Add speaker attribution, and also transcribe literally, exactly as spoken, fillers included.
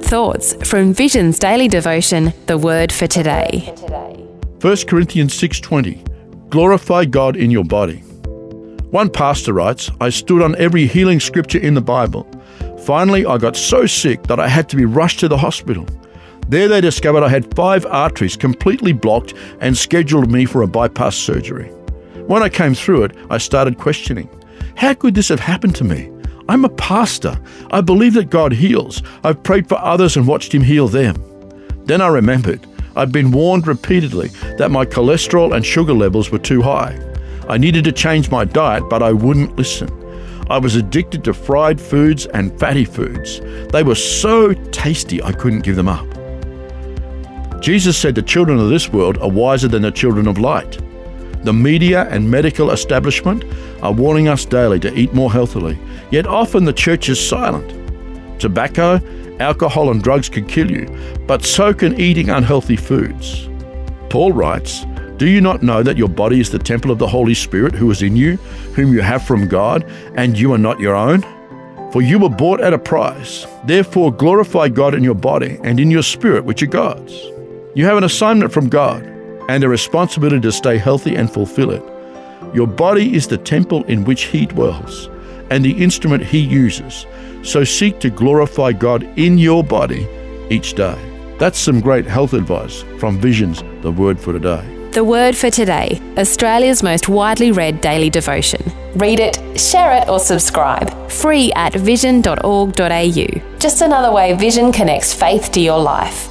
Speaker 1: good thoughts from Vision's daily devotion, The Word for Today.
Speaker 2: First Corinthians six twenty, glorify God in your body. One pastor writes, I stood on every healing scripture in the Bible. Finally, I got so sick that I had to be rushed to the hospital. There they discovered I had five arteries completely blocked and scheduled me for a bypass surgery. When I came through it, I started questioning, how could this have happened to me? I'm a pastor. I believe that God heals. I've prayed for others and watched Him heal them. Then I remembered, I'd been warned repeatedly that my cholesterol and sugar levels were too high. I needed to change my diet, but I wouldn't listen. I was addicted to fried foods and fatty foods. They were so tasty I couldn't give them up. Jesus said the children of this world are wiser than the children of light. The media and medical establishment are warning us daily to eat more healthily, yet often the church is silent. Tobacco, alcohol and drugs can kill you, but so can eating unhealthy foods. Paul writes, do you not know that your body is the temple of the Holy Spirit who is in you, whom you have from God, and you are not your own? For you were bought at a price. Therefore glorify God in your body and in your spirit, which are God's. You have an assignment from God and a responsibility to stay healthy and fulfill it. Your body is the temple in which He dwells and the instrument He uses. So seek to glorify God in your body each day. That's some great health advice from Vision's The Word for Today.
Speaker 1: The Word for Today, Australia's most widely read daily devotion. Read it, share it or subscribe. Free at vision dot org dot a u. Just another way Vision connects faith to your life.